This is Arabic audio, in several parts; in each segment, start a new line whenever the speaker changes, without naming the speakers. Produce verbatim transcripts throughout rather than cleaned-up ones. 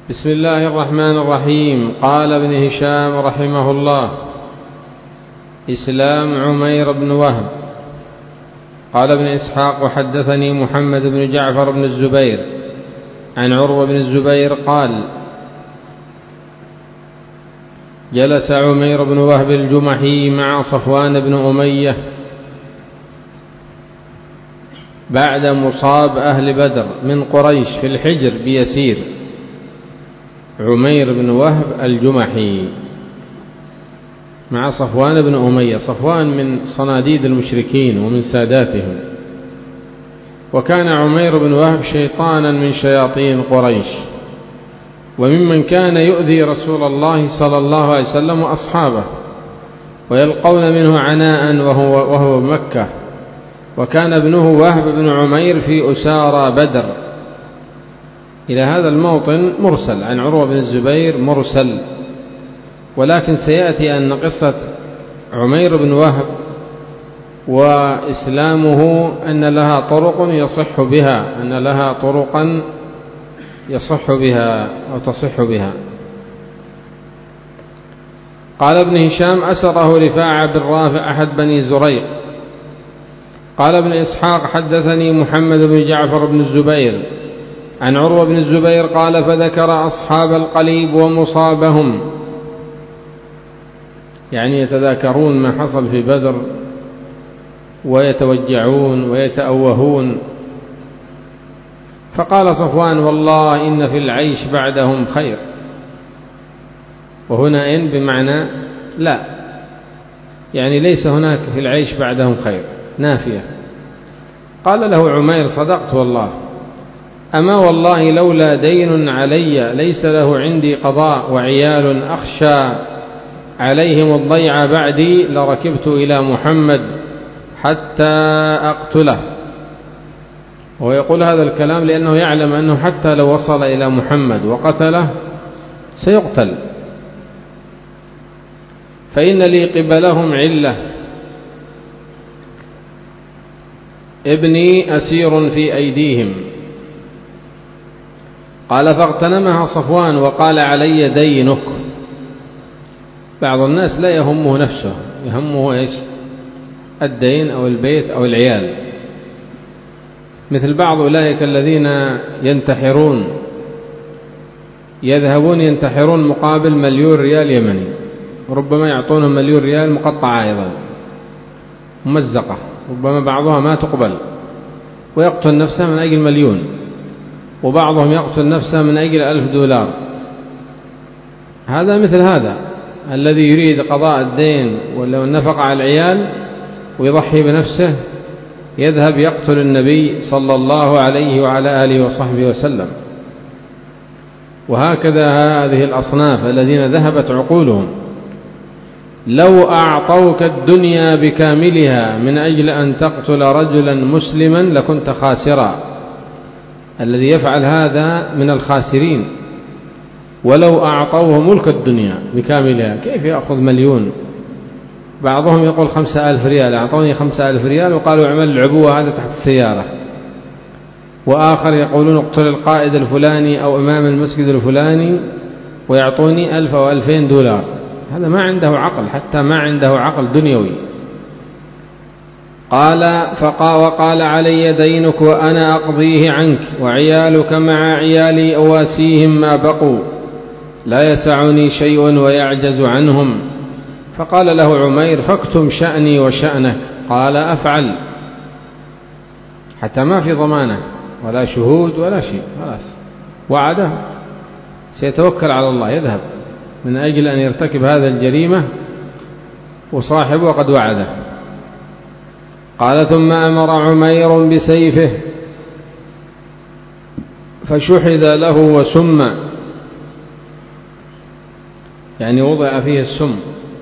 بسم الله الرحمن الرحيم. قال ابن هشام رحمه الله: إسلام عمير بن وهب. قال ابن إسحاق: وحدثني محمد بن جعفر بن الزبير عن عروة بن الزبير قال: جلس عمير بن وهب الجمحي مع صفوان بن أمية بعد مصاب أهل بدر من قريش في الحجر بيسير. عمير بن وهب الجمحي مع صفوان بن أمية. صفوان من صناديد المشركين ومن ساداتهم، وكان عمير بن وهب شيطانا من شياطين قريش، وممن كان يؤذي رسول الله صلى الله عليه وسلم وأصحابه ويلقون منه عناء وهو, وهو مكة. وكان ابنه وهب بن عمير في أسارى بدر. إلى هذا الموطن مرسل عن عروة بن الزبير مرسل، ولكن سيأتي أن قصة عمير بن وهب وإسلامه أن لها طرق يصح بها أن لها طرقا يصح بها أو تصح بها. قال ابن هشام: أسره رفاعة بن رافع أحد بني زريق. قال ابن إسحاق: حدثني محمد بن جعفر بن الزبير عن عروة بن الزبير قال: فذكر أصحاب القليب ومصابهم، يعني يتذاكرون ما حصل في بدر ويتوجعون ويتأوهون. فقال صفوان: والله إن في العيش بعدهم خير. وهنا إن بمعنى لا، يعني ليس هناك في العيش بعدهم خير، نافية. قال له عمير: صدقت والله، أما والله لولا دين علي ليس له عندي قضاء وعيال أخشى عليهم الضيع بعدي لركبت إلى محمد حتى أقتله. ويقول هذا الكلام لأنه يعلم أنه حتى لو وصل إلى محمد وقتله سيقتل، فإن لي قبلهم علة، ابني أسير في أيديهم. قال: فاغتنمها صفوان وقال: علي دينك. بعض الناس لا يهمه نفسه، يهمه إيش؟ الدين أو البيت أو العيال، مثل بعض أولئك الذين ينتحرون، يذهبون ينتحرون مقابل مليون ريال يمني، وربما يعطونهم مليون ريال مقطعة أيضا ممزقة، ربما بعضها ما تقبل، ويقتل نفسه من أجل مليون، وبعضهم يقتل نفسه من أجل ألف دولار. هذا مثل هذا الذي يريد قضاء الدين ولو النفق على العيال ويضحي بنفسه، يذهب يقتل النبي صلى الله عليه وعلى آله وصحبه وسلم. وهكذا هذه الأصناف الذين ذهبت عقولهم، لو أعطوك الدنيا بكاملها من أجل أن تقتل رجلا مسلما لكنت خاسرا. الذي يفعل هذا من الخاسرين. ولو أعطوه ملك الدنيا بكاملها كيف يأخذ مليون؟ بعضهم يقول خمسة ألف ريال، أعطوني خمسة ألف ريال وقالوا اعمل العبوة هذا تحت السيارة. وآخر يقولون اقتل القائد الفلاني أو إمام المسجد الفلاني ويعطوني ألف أو ألفين دولار. هذا ما عنده عقل، حتى ما عنده عقل دنيوي. قال: فقال وقال: علي دينك وأنا أقضيه عنك، وعيالك مع عيالي أواسيهم ما بقوا، لا يسعني شيء ويعجز عنهم. فقال له عمير: فاكتم شأني وشأنك. قال: أفعل. حتى ما في ضمانة ولا شهود ولا شيء، خلاص وعده، سيتوكل على الله، يذهب من أجل أن يرتكب هذا الجريمة وصاحبه قد وعده. قال: ثم أمر عمير بسيفه فشحذ له وسم، يعني وضع فيه السم،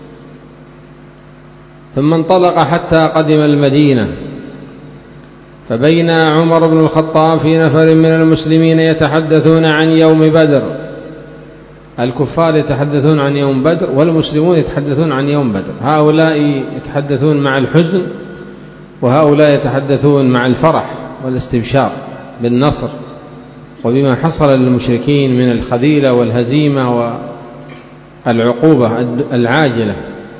ثم انطلق حتى قدم المدينة. فبين عمر بن الخطاب في نفر من المسلمين يتحدثون عن يوم بدر. الكفار يتحدثون عن يوم بدر والمسلمون يتحدثون عن يوم بدر. هؤلاء يتحدثون مع الحزن وهؤلاء يتحدثون مع الفرح والاستبشار بالنصر. وبما حصل للمشركين من الخذيلة والهزيمة والعقوبة العاجلة،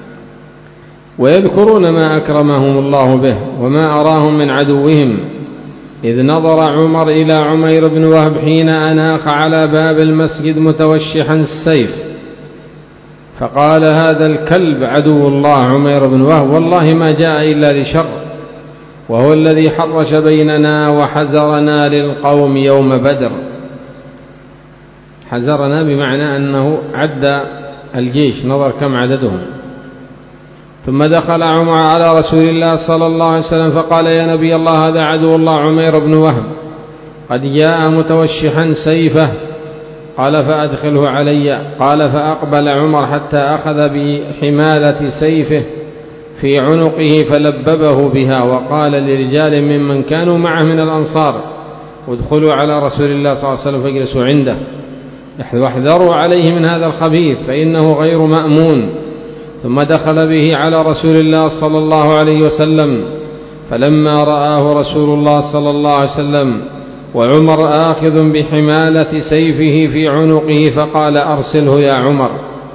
ويذكرون ما أكرمهم الله به وما أراهم من عدوهم. إذ نظر عمر إلى عمير بن وهب حين أناخ على باب المسجد متوشحا السيف، فقال: هذا الكلب عدو الله عمير بن وهب والله ما جاء إلا لشر، وهو الذي حرش بيننا وحزرنا للقوم يوم بدر. حزرنا بمعنى أنه عد الجيش، نظر كم عددهم. ثم دخل عمر على رسول الله صلى الله عليه وسلم فقال: يا نبي الله، هذا عدو الله عمير بن وهب قد جاء متوشحا سيفه. قال: فأدخله علي. قال: فأقبل عمر حتى أخذ بحمالة سيفه في عنقه فلببه بها، وقال لرجال ممن كانوا معه من الأنصار: ادخلوا على رسول الله صلى الله عليه وسلم فاجلسوا عنده، واحذروا عليه من هذا الخبيث فإنه غير مأمون. ثم دخل به على رسول الله صلى الله عليه وسلم، فلما رآه رسول الله صلى الله عليه وسلم وعمر آخذ بحمالة سيفه في عنقه فقال: أرسله يا عمر،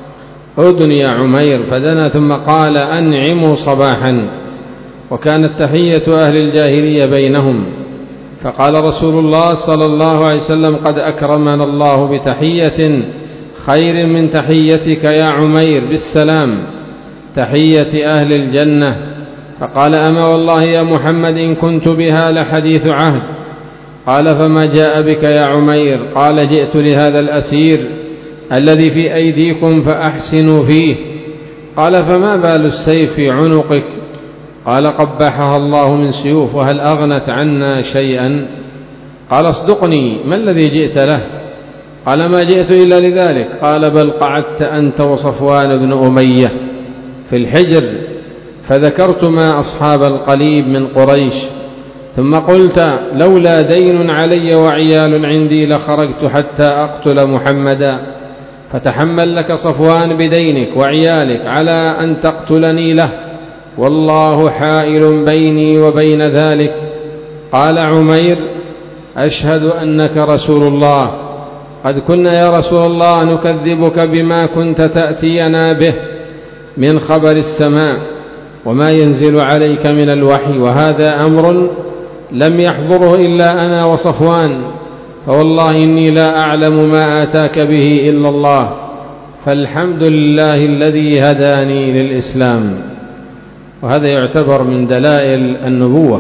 أدن يا عمير. فدنا ثم قال: أنعموا صباحا. وكانت تحية أهل الجاهلية بينهم، فقال رسول الله صلى الله عليه وسلم: قد أكرمنا الله بتحية خير من تحيتك يا عمير، بالسلام، تحية أهل الجنة. فقال: أما والله يا محمد إن كنت بها لحديث عهد. قال: فما جاء بك يا عمير؟ قال: جئت لهذا الأسير الذي في أيديكم فأحسنوا فيه. قال: فما بال السيف في عنقك؟ قال: قبحها الله من سيوف، وهل أغنت عنا شيئا؟ قال: اصدقني، ما الذي جئت له؟ قال: ما جئت إلا لذلك. قال: بل قعدت أنت وصفوان بن أمية في الحجر فذكرتما أصحاب القليب من قريش، ثم قلت: لولا دين علي وعيال عندي لخرجت حتى أقتل محمدا، فتحمل لك صفوان بدينك وعيالك على أن تقتلني له، والله حائل بيني وبين ذلك. قال عمير: أشهد أنك رسول الله، قد كنا يا رسول الله نكذبك بما كنت تأتينا به من خبر السماء وما ينزل عليك من الوحي، وهذا أمر لم يحضره إلا أنا وصفوان، فوالله إني لا أعلم ما آتاك به إلا الله، فالحمد لله الذي هداني للإسلام. وهذا يعتبر من دلائل النبوة.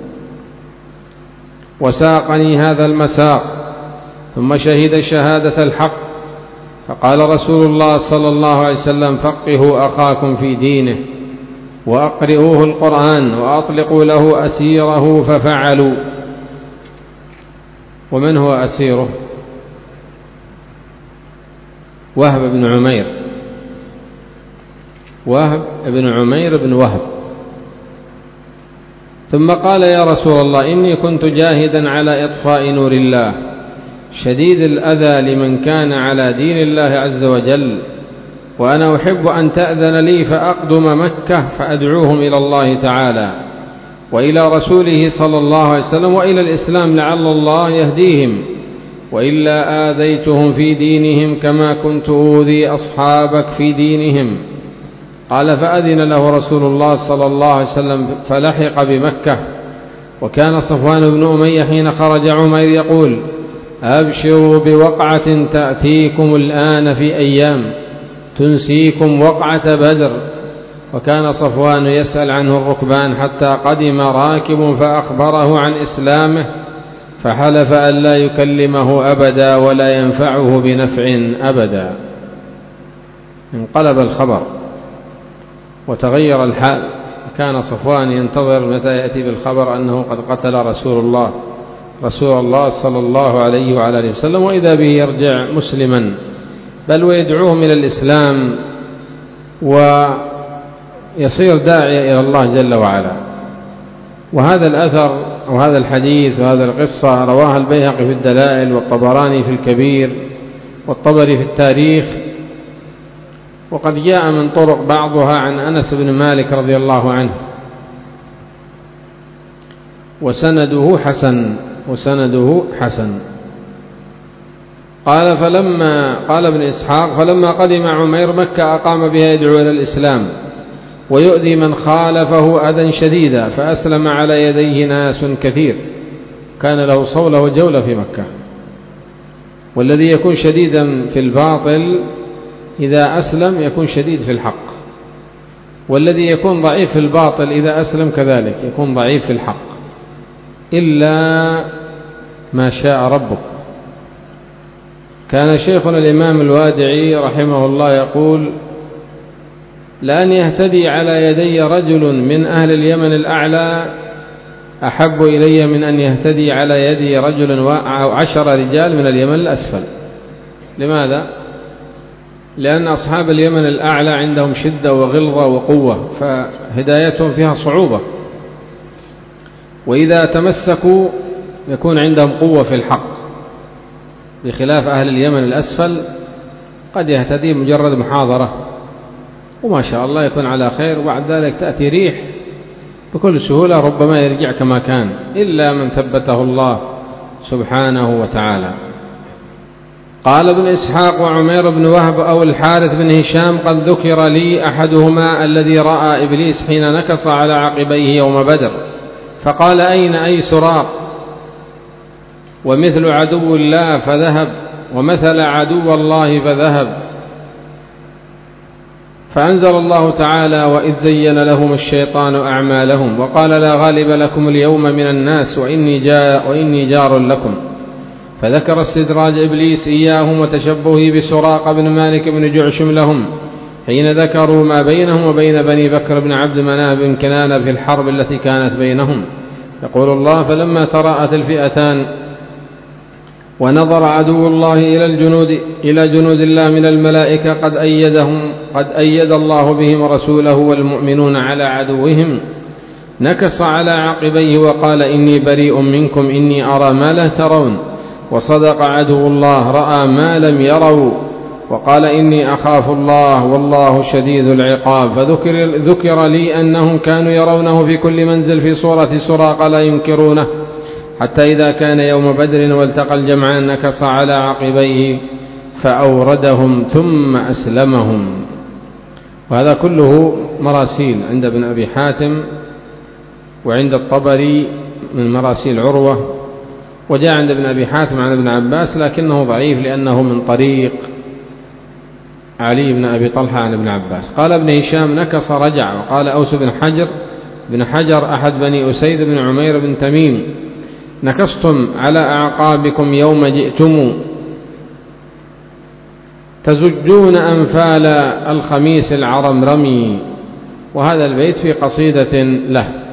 وساقني هذا المساق ثم شهد شهادة الحق، فقال رسول الله صلى الله عليه وسلم: فقهوا أخاكم في دينه وأقرئوه القرآن وأطلقوا له أسيره، ففعلوا. ومن هو أسيره؟ وهب بن عمير، وهب بن عمير بن وهب. ثم قال: يا رسول الله، إني كنت جاهدا على إطفاء نور الله، شديد الأذى لمن كان على دين الله عز وجل، وأنا أحب أن تأذن لي فأقدم مكة فأدعوهم إلى الله تعالى وإلى رسوله صلى الله عليه وسلم وإلى الإسلام، لعل الله يهديهم، وإلا آذيتهم في دينهم كما كنت أوذي أصحابك في دينهم. قال: فأذن له رسول الله صلى الله عليه وسلم فلحق بمكة. وكان صفوان بن أمية حين خرج عمير يقول: أبشروا بوقعة تأتيكم الآن في أيام تنسيكم وقعة بدر. وكان صفوان يسأل عنه الركبان حتى قدم راكب فأخبره عن إسلامه، فحلف أن لا يكلمه أبدا ولا ينفعه بنفع أبدا. انقلب الخبر وتغير الحال. كان صفوان ينتظر متى يأتي بالخبر أنه قد قتل رسول الله رسول الله صلى الله عليه وعلى آله وسلم، وإذا به يرجع مسلما، بل ويدعوهم إلى الإسلام ويصير داعية إلى الله جل وعلا. وهذا الأثر وهذا الحديث وهذا القصة رواها البيهقي في الدلائل، والطبراني في الكبير، والطبري في التاريخ، وقد جاء من طرق بعضها عن أنس بن مالك رضي الله عنه، وسنده حسن وسنده حسن قال فلما قال ابن إسحاق فلما قدم عمير مكة أقام بها يدعو إلى الإسلام ويؤذي من خالفه أذى شديدا، فأسلم على يديه ناس كثير، كان له صولة وجولة في مكة. والذي يكون شديدا في الباطل إذا أسلم يكون شديد في الحق، والذي يكون ضعيف في الباطل إذا أسلم كذلك يكون ضعيف في الحق، إلا ما شاء ربك. كان شيخنا الإمام الوادعي رحمه الله يقول: لأن يهتدي على يدي رجل من أهل اليمن الأعلى أحب إلي من أن يهتدي على يدي رجل أو عشر رجال من اليمن الأسفل. لماذا؟ لأن أصحاب اليمن الأعلى عندهم شدة وغلظة وقوة، فهدايتهم فيها صعوبة، وإذا تمسكوا يكون عندهم قوة في الحق، بخلاف أهل اليمن الأسفل قد يهتدي مجرد محاضرة وما شاء الله يكون على خير، وبعد ذلك تأتي ريح بكل سهولة ربما يرجع كما كان، إلا من ثبته الله سبحانه وتعالى. قال ابن إسحاق: وعمير بن وهب أو الحارث بن هشام قد ذكر لي أحدهما الذي رأى إبليس حين نكص على عقبيه يوم بدر، فقال: أين أي سراق؟ ومثل عدو الله فذهب، ومثل عدو الله فذهب. فأنزل الله تعالى: وإذ زين لهم الشيطان أعمالهم وقال: لا غالب لكم اليوم من الناس وإني, جاء وإني جار لكم. فذكر استدراج إبليس إياهم وتشبهه بسراق بن مالك بن جعشم لهم حين ذكروا ما بينهم وبين بني بكر بن عبد مناف بن كنانة في الحرب التي كانت بينهم. يقول الله: فلما تراءت الفئتان ونظر عدو الله إلى الجنود إلى جنود الله من الملائكة قد أيدهم قد أيد الله بهم رسوله والمؤمنون على عدوهم، نكص على عقبيه وقال: إني بريء منكم إني أرى ما لا ترون. وصدق عدو الله رأى ما لم يروا، وقال: إني أخاف الله والله شديد العقاب. فذكر ذكر لي أنهم كانوا يرونه في كل منزل في صورة سراق لا ينكرونه، حتى إذا كان يوم بدر والتقى الجمعان نكص على عقبيه فأوردهم ثم أسلمهم. وهذا كله مراسيل عند ابن أبي حاتم وعند الطبري من مراسيل عروة، وجاء عند ابن أبي حاتم عن ابن عباس لكنه ضعيف لأنه من طريق علي بن أبي طلحة عن ابن عباس. قال ابن هشام: نكص رجع. وقال أوس بن حجر بن حجر أحد بني أسيد بن عمير بن تميم: نكصتم على أعقابكم يوم جئتم تزجون أنفال الخميس العرمرمي. وهذا البيت في قصيدة له.